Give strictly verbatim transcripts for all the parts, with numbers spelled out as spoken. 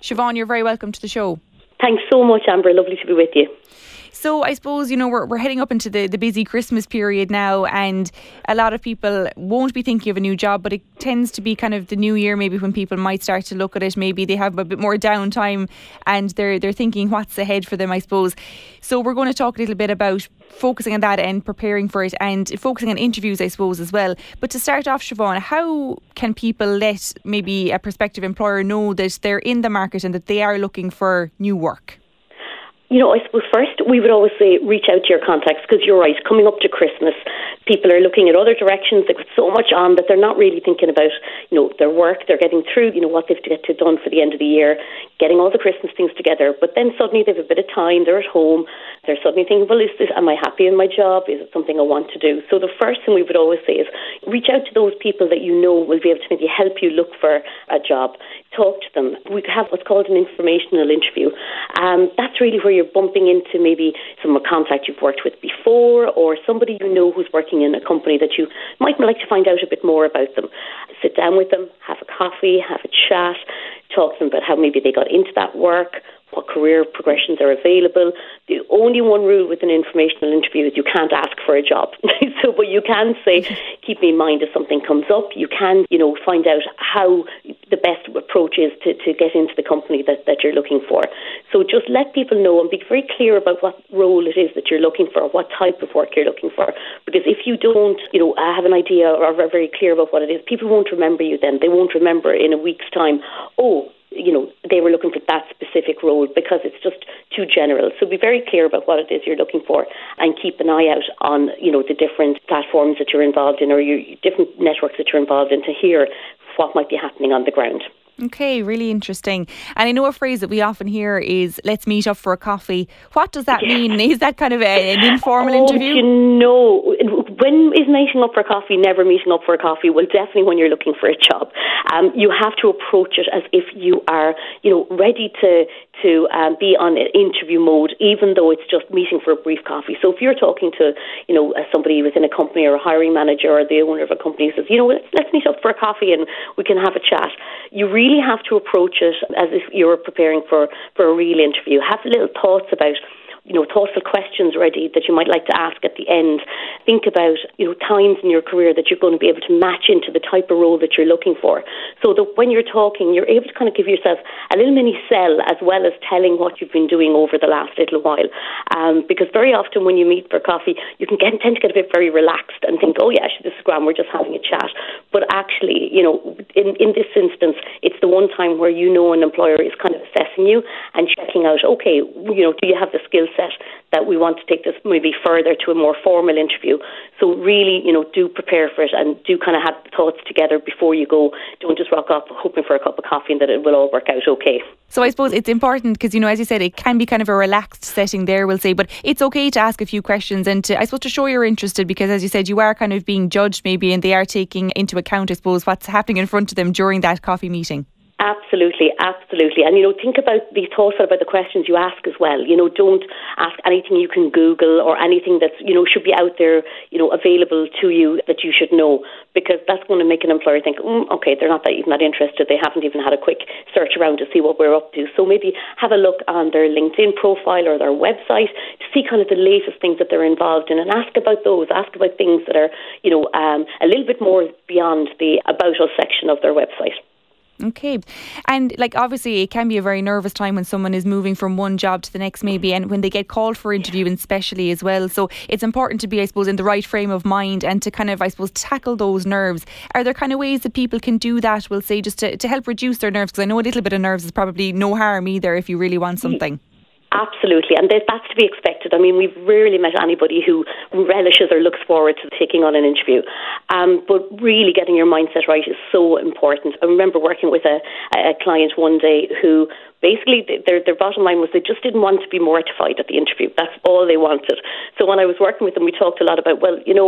Siobhan, you're very welcome to the show. Thanks so much, Amber. Lovely to be with you. So I suppose, you know, we're, we're heading up into the, the busy Christmas period now, and a lot of people won't be thinking of a new job, but it tends to be kind of the new year maybe when people might start to look at it. Maybe they have a bit more downtime and they're they're thinking what's ahead for them, I suppose. So we're going to talk a little bit about focusing on that and preparing for it, and focusing on interviews, I suppose, as well. But to start off, Siobhan, how can people let maybe a prospective employer know that they're in the market and that they are looking for new work? You know, I suppose first we would always say reach out to your contacts, because you're right, coming up to Christmas, people are looking at other directions. They've got so much on that they're not really thinking about, you know, their work. They're getting through, you know, what they've to get to done for the end of the year, getting all the Christmas things together. But then suddenly they have a bit of time, they're at home, they're suddenly thinking, well, is this, am I happy in my job? Is it something I want to do? So the first thing we would always say is reach out to those people that you know will be able to maybe help you look for a job. Talk to them. We have what's called an informational interview. Um, that's really where you're bumping into maybe some contact you've worked with before, or somebody you know who's working in a company that you might like to find out a bit more about them. Sit down with them, have a coffee, have a chat, talk to them about how maybe they got into that work, what career progressions are available. The only one rule with an informational interview is you can't ask for a job. So, but you can say, keep me in mind if something comes up. You can, you know, find out how the best approach is to, to get into the company that, that you're looking for. So just let people know and be very clear about what role it is that you're looking for, what type of work you're looking for. Because if you don't, you know, have an idea or are very clear about what it is, people won't remember you then. They won't remember in a week's time, oh, you know, they were looking for that specific role, because it's just too general. So be very clear about what it is you're looking for, and keep an eye out on, you know, the different platforms that you're involved in, or your different networks that you're involved in, to hear what might be happening on the ground. Okay, really interesting. And I know a phrase that we often hear is, let's meet up for a coffee. What does that yeah. mean? Is that kind of a, an informal oh, interview? You know, when is meeting up for a coffee never meeting up for a coffee? Well, definitely when you're looking for a job. Um, you have to approach it as if you are, you know, ready to to um, be on an interview mode, even though it's just meeting for a brief coffee. So if you're talking to, you know, somebody within a company, or a hiring manager, or the owner of a company, says, you know, let's, let's meet up for a coffee and we can have a chat. You really have to approach it as if you're preparing for, for a real interview. Have little thoughts about, you know, thoughtful questions ready that you might like to ask at the end. Think about, you know, times in your career that you're going to be able to match into the type of role that you're looking for, so that when you're talking, you're able to kind of give yourself a little mini sell, as well as telling what you've been doing over the last little while. Um, because very often when you meet for coffee, you can get, tend to get a bit very relaxed and think, oh yeah, this is grand, we're just having a chat. But actually, you know, in, in this instance, it's the one time where you know an employer is kind of assessing you and checking out, okay, you know, do you have the skills set that we want to take this maybe further to a more formal interview. So really, you know, do prepare for it, and do kind of have thoughts together before you go. Don't just rock up hoping for a cup of coffee and that it will all work out okay. So I suppose it's important because, you know, as you said, it can be kind of a relaxed setting there, we'll say, but it's okay to ask a few questions and to, I suppose, to show you're interested, because as you said, you are kind of being judged maybe, and they are taking into account, I suppose, what's happening in front of them during that coffee meeting. Absolutely, absolutely. And, you know, think about the thoughtful about the questions you ask as well. You know, don't ask anything you can Google, or anything that's, you know, should be out there, you know, available to you that you should know, because that's going to make an employer think, mm, okay, they're not that even that interested. They haven't even had a quick search around to see what we're up to. So maybe have a look on their LinkedIn profile or their website to see kind of the latest things that they're involved in, and ask about those. Ask about things that are, you know, um, a little bit more beyond the About Us section of their website. Okay. And like, obviously it can be a very nervous time when someone is moving from one job to the next maybe, and when they get called for interview especially as well. So it's important to be, I suppose, in the right frame of mind and to kind of, I suppose, tackle those nerves. Are there kind of ways that people can do that, we'll say, just to, to help reduce their nerves? Because I know a little bit of nerves is probably no harm either if you really want something. Absolutely, and that's to be expected. I mean, we've rarely met anybody who relishes or looks forward to taking on an interview. Um, but really getting your mindset right is so important. I remember working with a, a client one day who basically their, their bottom line was they just didn't want to be mortified at the interview. That's all they wanted. So when I was working with them, we talked a lot about, well, you know,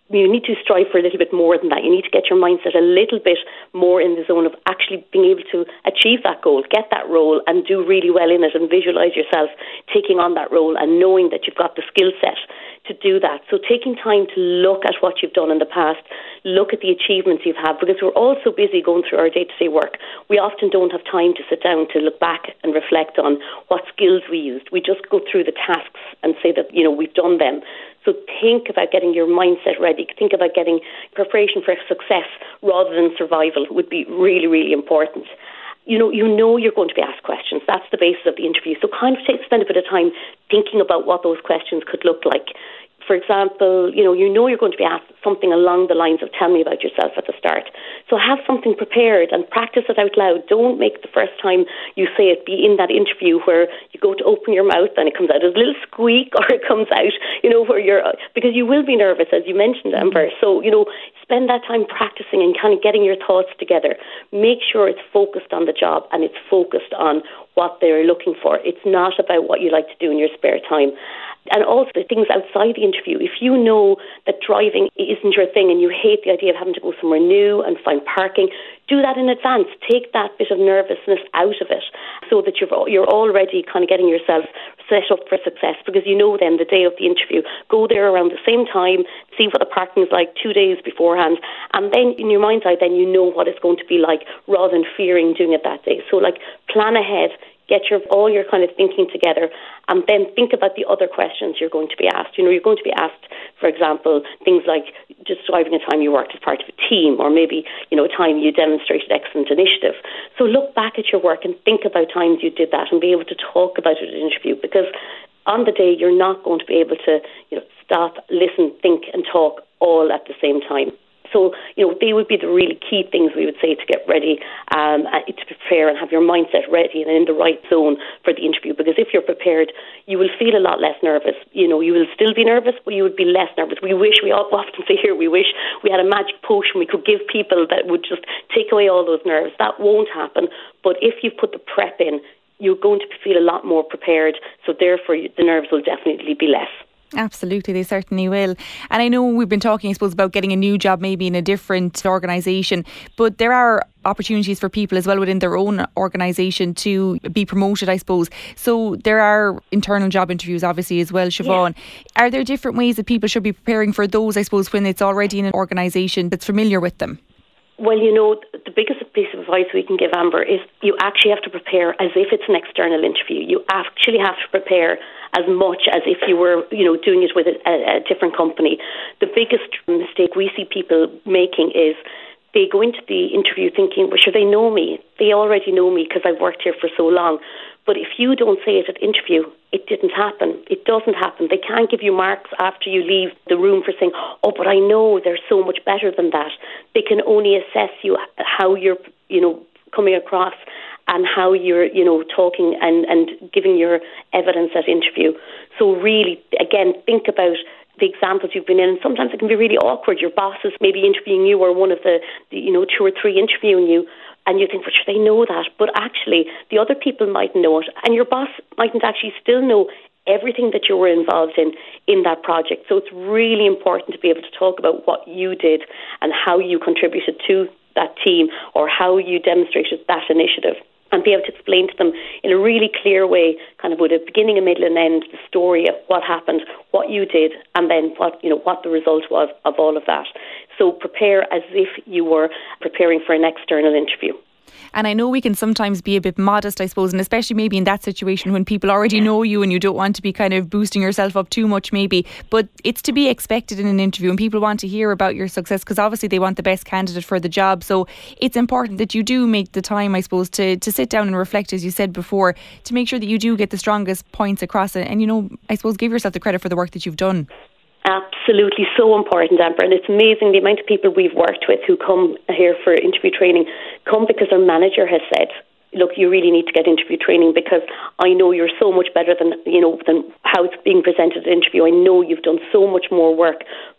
you need to strive for a little bit more than that. You need to get your mindset a little bit more in the zone of actually being able to achieve that goal, get that role and do really well in it, and visualise yourself taking on that role and knowing that you've got the skill set to do that. So taking time to look at what you've done in the past, look at the achievements you've had, because we're all so busy going through our day-to-day work. We often don't have time to sit down to look back and reflect on what skills we used. We just go through the tasks and say that, you know, we've done them. So think about getting your mindset ready. Think about getting preparation for success rather than survival would be really, really important. You know, you know you're going to be asked questions. That's the basis of the interview. So kind of take, spend a bit of time thinking about what those questions could look like. For example, you know, you know you're going to be asked something along the lines of tell me about yourself at the start. So have something prepared and practice it out loud. Don't make the first time you say it be in that interview where you go to open your mouth and it comes out as a little squeak, or it comes out, you know, where you're, because you will be nervous, as you mentioned, Amber. So, you know, spend that time practicing and kind of getting your thoughts together. Make sure it's focused on the job and it's focused on what they're looking for. It's not about what you like to do in your spare time. And also the things outside the interview. If you know that driving isn't your thing and you hate the idea of having to go somewhere new and find parking, do that in advance. Take that bit of nervousness out of it so that you're, you're already kind of getting yourself set up for success, because you know then the day of the interview, go there around the same time, see what the parking is like two days beforehand, and then in your mind's eye then you know what it's going to be like rather than fearing doing it that day. So like plan ahead, get your all your kind of thinking together, and then think about the other questions you're going to be asked. You know, you're going to be asked, for example, things like describing a time you worked as part of a team, or maybe, you know, a time you demonstrated excellent initiative. So look back at your work and think about times you did that and be able to talk about it in an interview, because on the day you're not going to be able to, you know, stop, listen, think and talk all at the same time. So, you know, they would be the really key things we would say to get ready, um, to prepare and have your mindset ready and in the right zone for the interview. Because if you're prepared, you will feel a lot less nervous. You know, you will still be nervous, but you would be less nervous. We wish, we often say here, we wish we had a magic potion we could give people that would just take away all those nerves. That won't happen. But if you put the prep in, you're going to feel a lot more prepared. So therefore, the nerves will definitely be less. Absolutely, they certainly will. And I know we've been talking, I suppose, about getting a new job maybe in a different organisation, but there are opportunities for people as well within their own organisation to be promoted, I suppose. So there are internal job interviews obviously as well, Siobhan. Yeah. Are there different ways that people should be preparing for those, I suppose, when it's already in an organisation that's familiar with them? Well, you know, the biggest piece of advice we can give, Amber, is you actually have to prepare as if it's an external interview. You actually have to prepare as much as if you were, you know, doing it with a, a different company. The biggest mistake we see people making is they go into the interview thinking, well, sure, they know me. They already know me because I've worked here for so long. But if you don't say it at interview, it didn't happen. It doesn't happen. They can't give you marks after you leave the room for saying, oh, but I know they're so much better than that. They can only assess you how you're, you know, coming across and how you're, you know, talking and, and giving your evidence at interview. So really, again, think about the examples you've been in, and sometimes it can be really awkward. Your boss is maybe interviewing you, or one of the, the you know, two or three interviewing you, and you think, well, sure, they know that, but actually the other people might know it, and your boss mightn't actually still know everything that you were involved in in that project. So it's really important to be able to talk about what you did and how you contributed to that team, or how you demonstrated that initiative, and be able to explain to them in a really clear way, kind of with a beginning, a middle and end, the story of what happened, what you did, and then what, you know, what the result was of all of that. So prepare as if you were preparing for an external interview. And I know we can sometimes be a bit modest, I suppose, and especially maybe in that situation when people already know you and you don't want to be kind of boosting yourself up too much maybe. But it's to be expected in an interview, and people want to hear about your success because obviously they want the best candidate for the job. So it's important that you do make the time, I suppose, to, to sit down and reflect, as you said before, to make sure that you do get the strongest points across it. And, you know, I suppose give yourself the credit for the work that you've done. Absolutely, so important, Amber. And it's amazing the amount of people we've worked with who come here for interview training come because their manager has said, look, you really need to get interview training because I know you're so much better than, you know, than how it's being presented at interview. I know you've done so much more work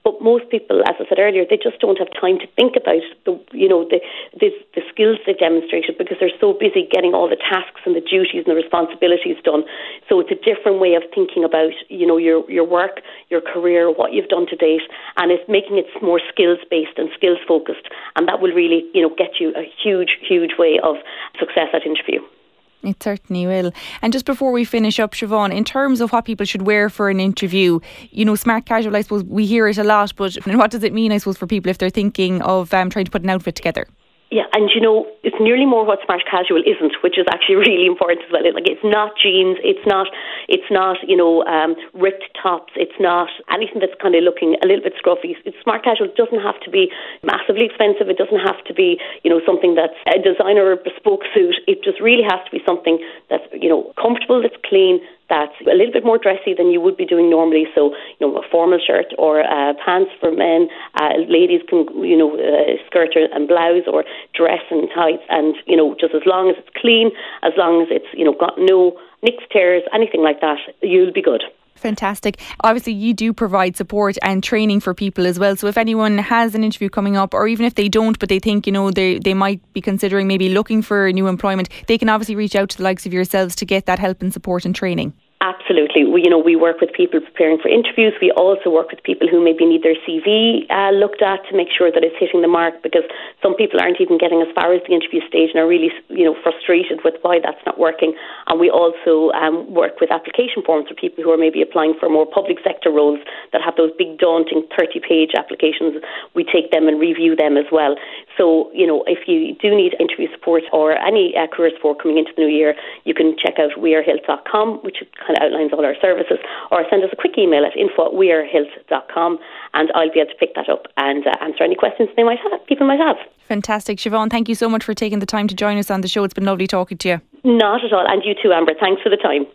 But most people, as I said earlier, they just don't have time to think about the, you know, the, the the skills they've demonstrated because they're so busy getting all the tasks and the duties and the responsibilities done. So it's a different way of thinking about, you know, your your work, your career, what you've done to date, and it's making it more skills based and skills focused, and that will really, you know, get you a huge, huge way of success at interview. It certainly will. And just before we finish up, Siobhan, in terms of what people should wear for an interview, you know, smart casual, I suppose we hear it a lot, but what does it mean, I suppose, for people if they're thinking of um, trying to put an outfit together? Yeah, and you know, it's nearly more what smart casual isn't, which is actually really important as well. Like, it's not jeans, it's not, it's not, you know, um, ripped tops, it's not anything that's kind of looking a little bit scruffy. It's smart casual. It doesn't have to be massively expensive. It doesn't have to be, you know, something that's a designer or bespoke suit. It just really has to be something that's, you know, comfortable, that's clean, that's a little bit more dressy than you would be doing normally. So, you know, a formal shirt or uh, pants for men. Uh, ladies can, you know, uh, skirt and blouse or dress and tights. And, you know, just as long as it's clean, as long as it's, you know, got no nicks, tears, anything like that, you'll be good. Fantastic. Obviously, you do provide support and training for people as well. So if anyone has an interview coming up, or even if they don't, but they think, you know, they they might be considering maybe looking for new employment, they can obviously reach out to the likes of yourselves to get that help and support and training. Absolutely. We, you know, we work with people preparing for interviews. We also work with people who maybe need their C V uh, looked at to make sure that it's hitting the mark, because some people aren't even getting as far as the interview stage and are really, you know, frustrated with why that's not working. And we also um, work with application forms for people who are maybe applying for more public sector roles that have those big daunting thirty-page applications. We take them and review them as well. So, you know, if you do need interview support or any uh, career support coming into the new year, you can check out we are hilt dot com, which kind of outlines all our services, or send us a quick email at info at we are hilt dot com, and I'll be able to pick that up and uh, answer any questions they might have, people might have. Fantastic. Siobhan, thank you so much for taking the time to join us on the show. It's been lovely talking to you. Not at all. And you too, Amber. Thanks for the time.